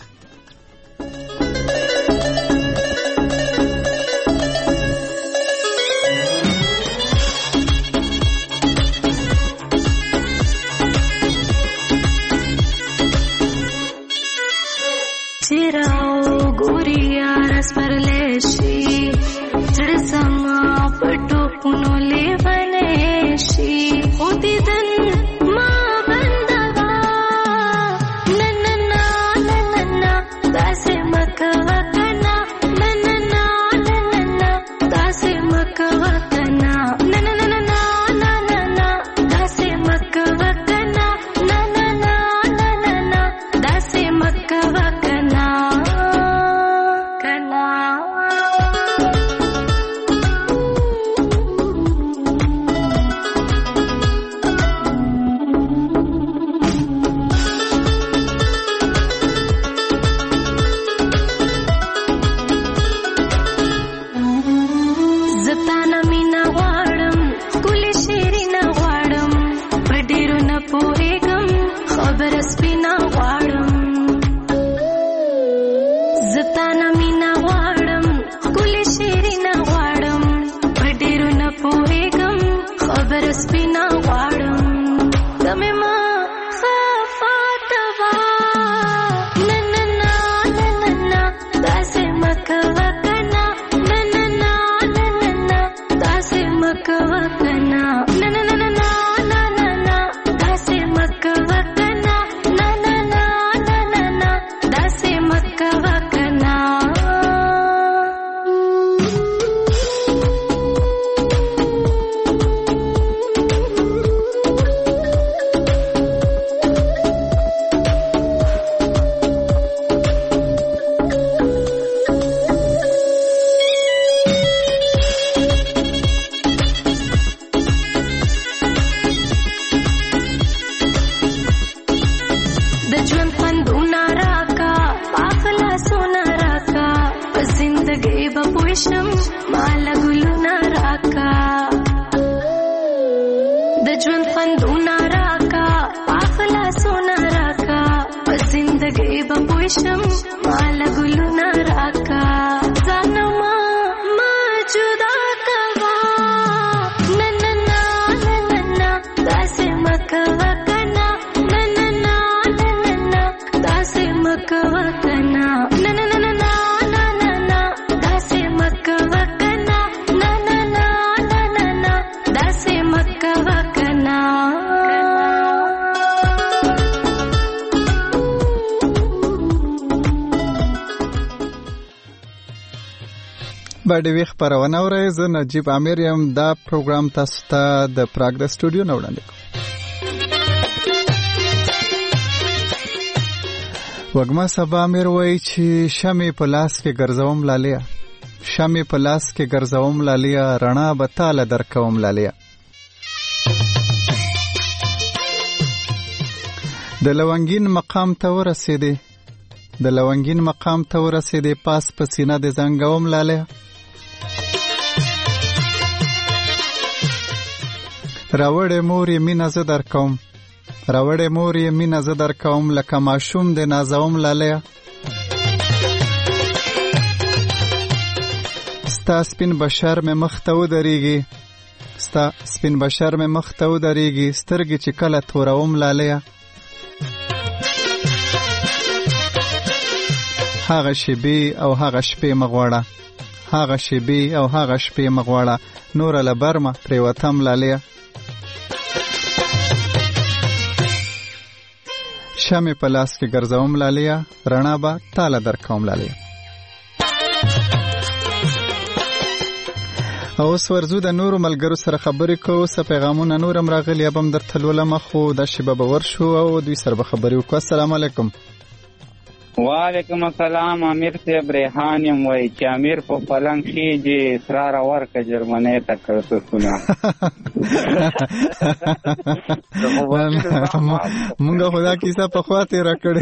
بډېوې خپرونه اورئ. زه نجیب امیر یم. دا پروګرام تاسو ته د پراګ د سټوډیو نه وړاندې کوم. وږمه سبا امیر وایي چې شمې په لاس کې ګرځوم لالیا، شمې په لاس کې ګرځوم لالیا، رڼا به تاله درکوم لالیا. د لونګین مقام ته ورسېدې، د لونګین مقام ته ورسېدې، پاس په سینه د زنګوم لالیا. راوړې مور یې مینه زه در کوم، راوړې مور یې مینه زه در کوم، لکه ماشوم د نازوم لالیا. ستا سپین بشر مې مخ ته ودرېږي ستا سپین بشر مې مخ ته ودرېږي سترګې چې کله توروم لاليه هغه شیبې او هغه شپې مغواړه هغه شیبې او هغه شپې مغواړه نوره له برمه پرېوتم لاليه شمې په لاس کې ګرځوم لاليه رڼا به تاله درکوم لاليه او اوس ورځو د نورو ملګرو سره خبرې کوو څه پیغامونه نور هم راغلي به هم درته لولمه خو دا شیبه به ورشو او دوی سره به خبرې وکړو السلام علیکم وعلیکم السلام امیر صاحب ریحان یم وای چې امیر په پلنګ خېجې اسرار ورکه جرمنۍ ته کړته سونه مونږ خدا کیسه په خوا تېره کړې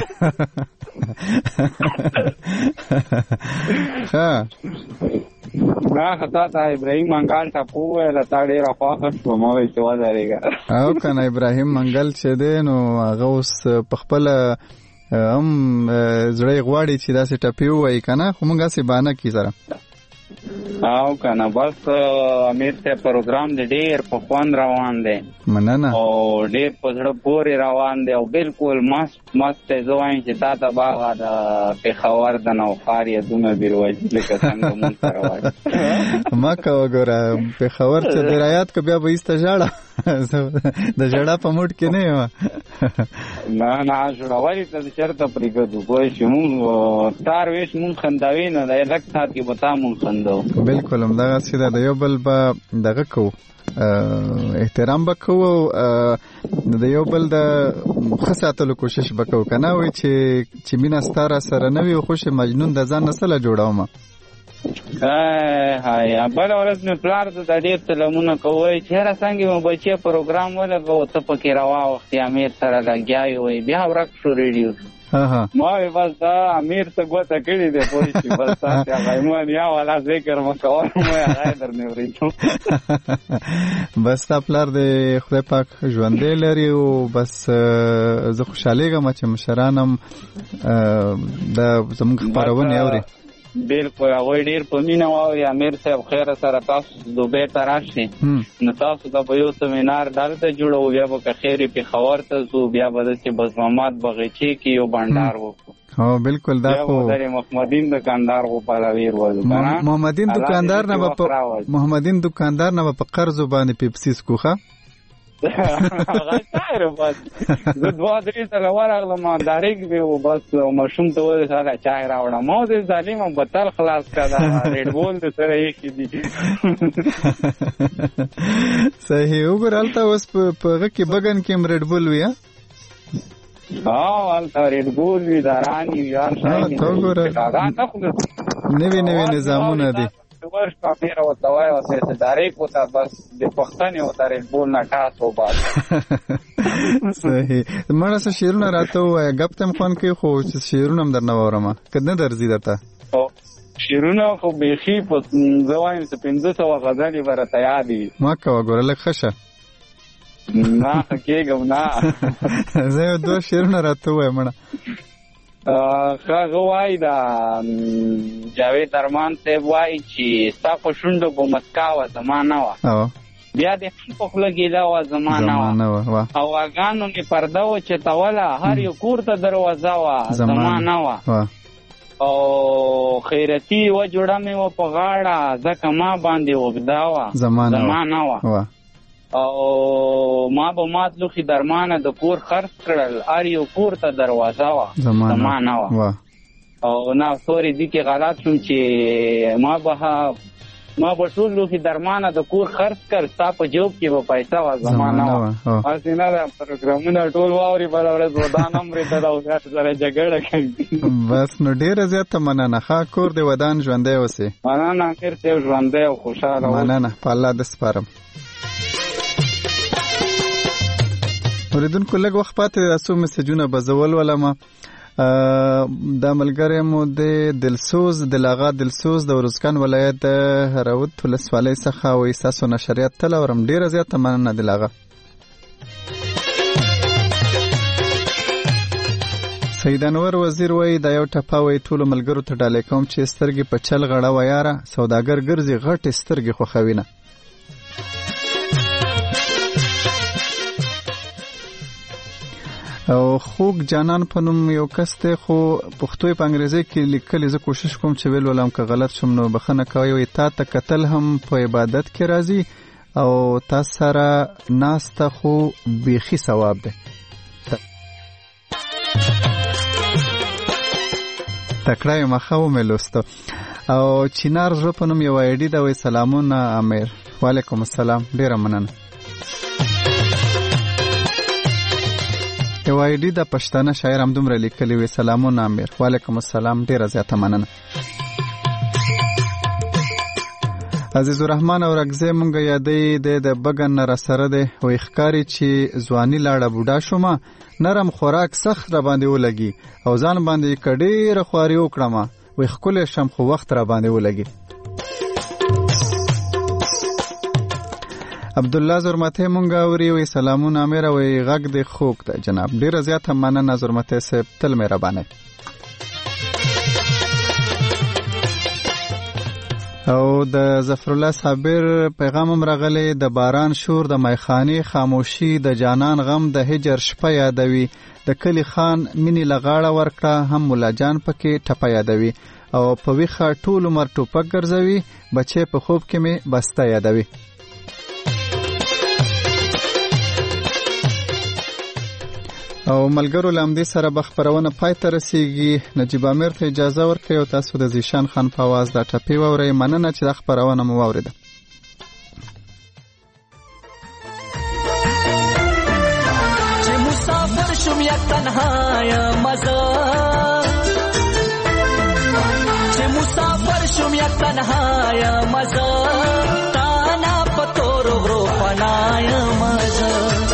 ما خطا ته ابراهیم منګل ته وویل تا ډېره خوښه شوه ما وایي چې ودرېږه او که نه ابراهیم منګل چې دی نو هغه اوس په خپله هم زړی غواړي چې داسې ټپې ووایي که نه خو موږ هسې بانه کي سره او که نه بس امیر صاحب پروګرام دی ډېر په خوند روان دی مننه او ډېر په زړه پورې روان دی او بالکل مست دی زه وایم چې تا ته به هغه د پېښور د نوښار یادونه بیروځي لکه څنګه مونږ سره وایي ما کوه ګوره پېښور چې دې رایاد که بیا به ایسته ژاړه د ژړا په موډ کې نه یم نه ژړولي ته چېرته پرېږدو پوه شو مونږ تار ویش مونږ خندوي نه دی لږ ساعت کې به تا مونږ خندو بالکل همدغسې ده د یو بل به دغه کوو احترام به کوو د یو بل د ښه ساتلو کوشش به کوو که نه وایي چې مینه ستا را سره نه وي خو مجنون د ځان نه څه جوړومه بله ورځ مې پلار ته د ډېر سلامونه کوی چې هره څنګه مو بچی پروګرام ولګو ته پکې روا وختې امیر سره لګیا یې وایي بیا ورک شو ریډیو ما وی بس دا امیر ته ګوته کړې دی پوه شي بس تاسې هغه ایمان یا والا ذکر مه کوه مو یې هغه یې درنې ورېږم بس ستا پلار د خدای پاک ژوندی لري او بس زه خوشحالېږم چې مشران هم دا زموږ خپرونې اوري بالکل هغوی ډېر په مینه واوري امیر صاحب خیره سره تاسو دوبۍ ته راشئ نو تاسو ته به یو سمینار دلته جوړوو بیا به که خیر یې پېښور ته ځو بیا به داسې بزمامات بغیچې کې یو بنډار وکړو هو بالکل دا خو محمدین دکاندار خو پلاویر ولو محمدین دکاندار نه په قرضو باندې پیپسي سکوخه هغه خیر بس زه دوه درې ځله ورغلم دارېږ وې او بس ماشوم ته وویل ساده چای راوړه ما وویل ظالمه بوتل خلاص کړه دا ریډ بول د سره ایښي دي صحیح وګوره هلته اوس په هغه کې بګن کې هم ریډ بول وي هلته ریډ بول وي داراني وي هر شی نوي نظامونه دي ورش کافیر او توای او سرداري کو ته بس د پښتنې او ترې بول نه تاسو بعد صحیح مړه څه شیرونه راته وای غپ تم خون کې خو شیرونه هم درنه وورم کله درځي درته شیرونه خو بيخي په زوایم څه 1500 غزلې ورته یادې ما کا وګورل خشه نه کېګم نه زه دوه شیرونه راته وای مړه هغه وایي دا جاوید ارمان صاحب وایي چې ستا په شونډو به مسکا وه زما نه وه بیا د هم په خوله ګیله وه زما نه وه هواګانو مې پرده وچتوله هر یو کور ته دروازه وه زما نه وه او خیرتي یوه جوړه مې وه په غاړه ځکه ما باندې اوږده وه زما نه وه او ما به مات لوښي درمانه د کور خرڅ کړل هر یو کور ته دروازه وه زما نه وه او نه سوري دې کې غلط شوم چې ما به ټول لوښي درمانه د کور خرڅ کړ ستا په جوب کې به پیسه وه زما نه وه هسې نه ده پروګرامونه ټول واوري بله ورځ ودان هم ورېدله او بیا سره جګړه کوي بس نو ډېره زیاته مننه ښه کور دې ودان ژوندی اوسې مننه امیر صاحب ژوندی او خوشحاله مننه په الله دې سپارم اوریدونکو لږ وخت پاتې د څو میسجونه به زه ولولم دا ملګری مو د دلسوز دلاغا دلسوز د ارزګان ولایت د هراود ولسوالۍ څخه وایي ستاسو نشریات تل اورم ډېره زیاته مننه دلاغا سید انور وزیر وایي دا یو ټپه وایي ټولو ملګرو ته ډالۍ کوم چې سترګې په چل غړوه یاره سوداګر ګرځي غټې سترګې خوښوي نه. او خوږ جانان په نوم یو کس دی خو پښتو یې په انګریزي کې لیکلي. زه کوشش کوم چې ویل ولم که غلط شم نو بخښنه کوئ. وایي تا ته کتل هم په عبادت کې راځي او تا سره ناسته خو بیخي ثواب دی. تکړه یې مخه ومې لوسته. او چینار زړه په نوم یو آیډي ده. وایي سلامونه امیر. وعلیکم السلام، ډېره مننه. یو آیډي د پښتانه شاعر هم دومره لیکلی وي سلامونه امیر. وعلیکم السلام، ډېره زیاته مننه. عزیز الرحمن او رګزی مونږ یادی د بګن نه را سره دی. وایي ښکاري چې ځواني لاړه بوډا شومه نرم خوراک سخت را باندې ولګي او ځان باندې که ډېره خواري وکړمه وایي ښکلی شم خو وخت را باندې ولګي. عبدالله زرمتی مونږ اوري. وایي سلامونه امیر. وایي غږ دې خوږ ده جناب. ډېره زیاته مننه زرمتی صاحب، تل مهربانه. او د ظفرالله صابر پیغام هم راغلی. د باران شور د میخانې خاموشي د جانان غم د هجر شپه یادوي د کلی خان مینې لغاړه ورکړه هم مولا جان پکې ټپه یادوي او په ویخه ټول عمر ټوپک ګرځوي بچې په خوب کې مې بسته یادوي. او ملګرو لامدې سره به خپرونه پای ته رسیږي. نجیب امیر ته اجازه ورکړئ او تاسو د زیشان خان په آواز دا ټپې واورئ. مننه چې دا خپرونه مو واورېده. چې مسافر شوم یک تنها یم زه، چې مسافر شوم یک تنها یم زه، تا نه په تور غرو پناه یم زه،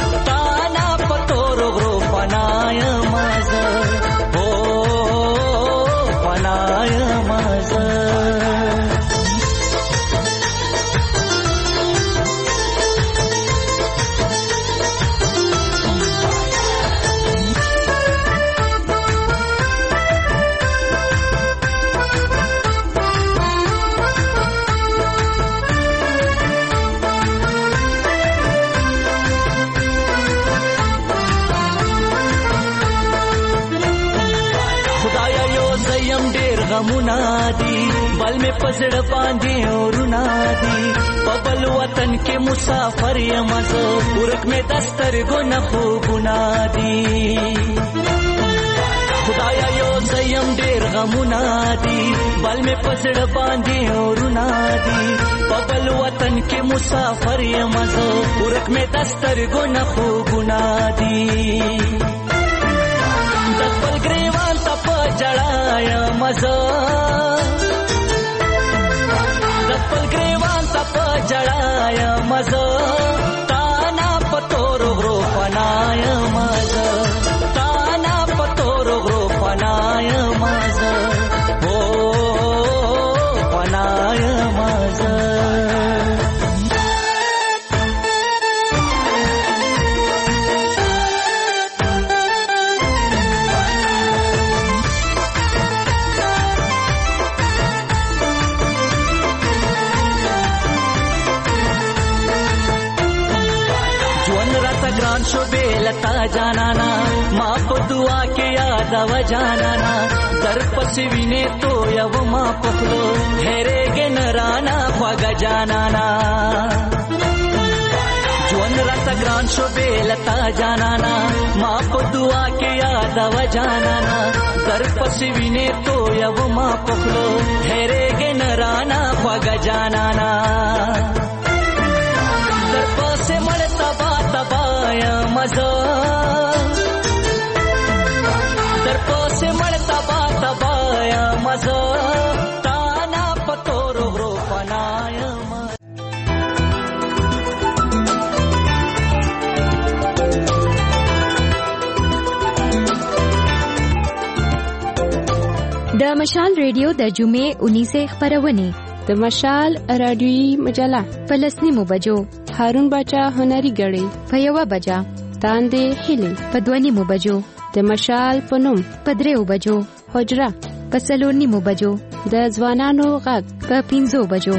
منادي بل میں پزړ باندې اورونه دي په بل وطن کې مسافر یم زه ورک مې دسترګو نه خوبونه دي خدایا یو زیم ډېر غمونه دي بل مې پزړ باندې اورونه دي په بل وطن کې مسافر یم زه ورک مې دسترګو نه خوبونه دي د خپل ګریوان ته په جړایا مزه د خپل ګریوان ته په جړایا مزه تا نه په تور غرو پنایا مزه تا نه په تور غرو پنایا مزه او پنایا مزه ګران شو بیلتا جانانا ما په دعا کې یاد و جانانا در پس وینې تو یو ما پخلو هرېږي نرانا خواږه جانانا ژوند راته ګران شو بیلتا جانانا ما په دعا کې یاد و جانانا در پس وینې تو یو ما پخلو هرېږي نرانا خواږه جانانا در پسې مړ تبا تبایا مزه در پسې مړ تبا تبایا مزه تا نه په تور غرو پنایا د مشال ریډیو د جمعې 19 خبرونه د مشال رادیوي مجله په 9 بجو هارون باچا هنري غړي په 1 بجا تاندې هیلې په 2:30 بجو، د مشال په نوم په 3 بجو، حجره په 4:30 بجو، د ځوانانو غږ په 5 بجو.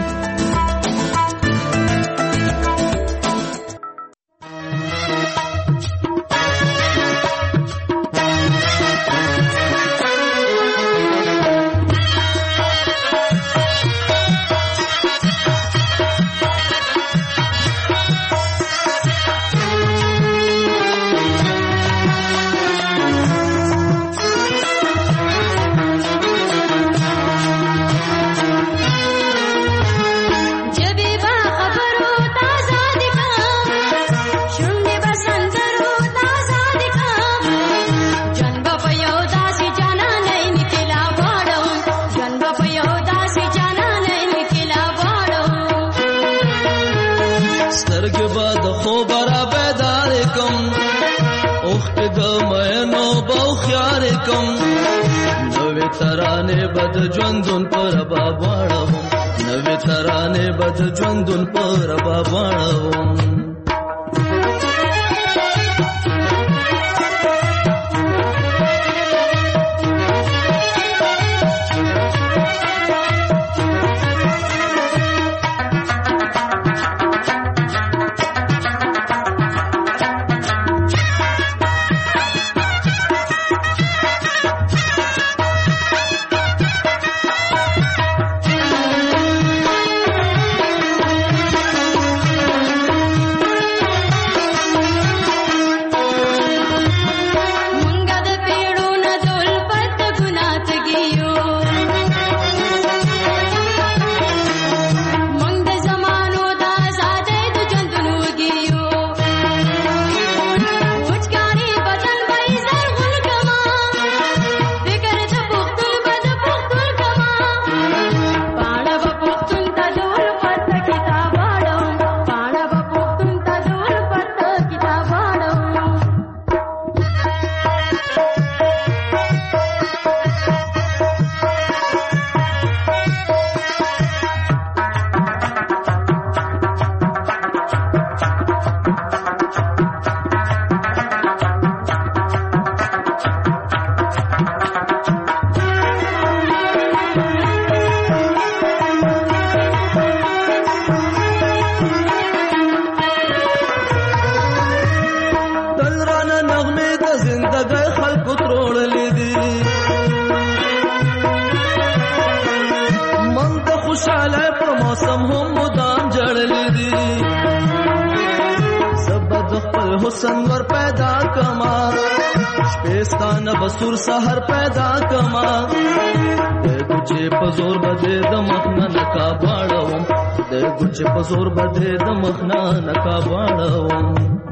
ترانه بد ژوندون پر باباړم، نوې ترانه بد ژوندون پر باباړم. سنور پیدا کما شپستان بسور سحر پیدا کما دغه پزور بده د مخنا نکا باړوم دغه پزور بده د مخنا نکا باړوم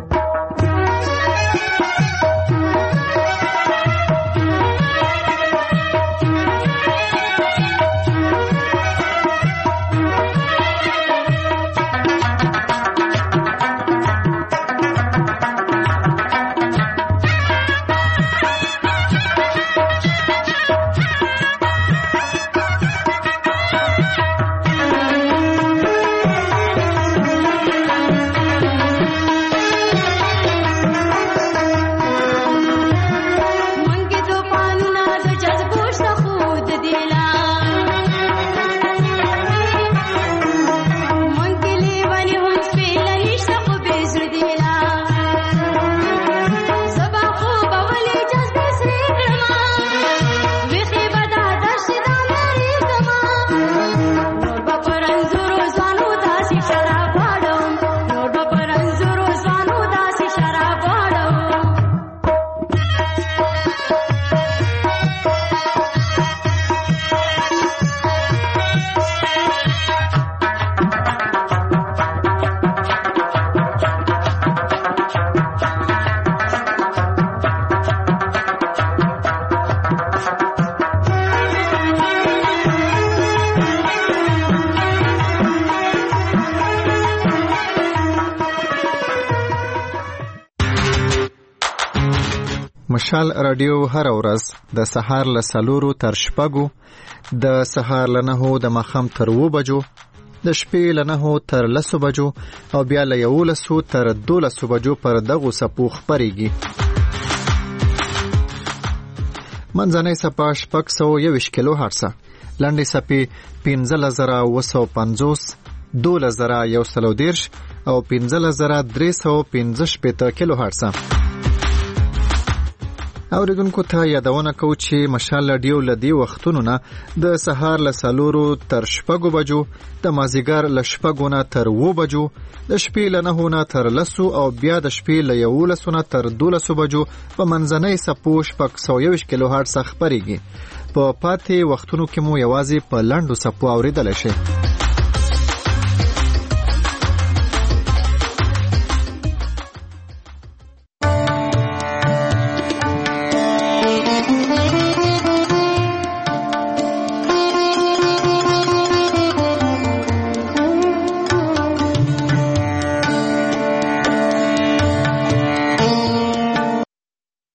مشال رادیو هر ورځ د سهار له 4 تر 6 د سهار له 9 د ماښام تر 7 بجو د شپې له 9 تر 10 بجو او بیا له 11 تر 12 بجو پر دغو سپو خپرېږي. منځنۍ څپه 621 کیلو هرتزه، لنډې څپې 15950، 12130 او 15315 کیلو هرتزه. اوریدونکو ته یادونه کوو چې مشال رادیو له دې وختونو نه د سهار له 4 تر 6 بجو، د مازیګر له 6 نه تر 7 بجو، د شپې له 9 نه تر 10 او بیا د شپې له 11 نه تر 12 بجو په منځنۍ څپو 621 کیلو هرتز خپرېږي. په پاتې وختونو کې مو یوازې په لنډو څپو اوریدلی شي.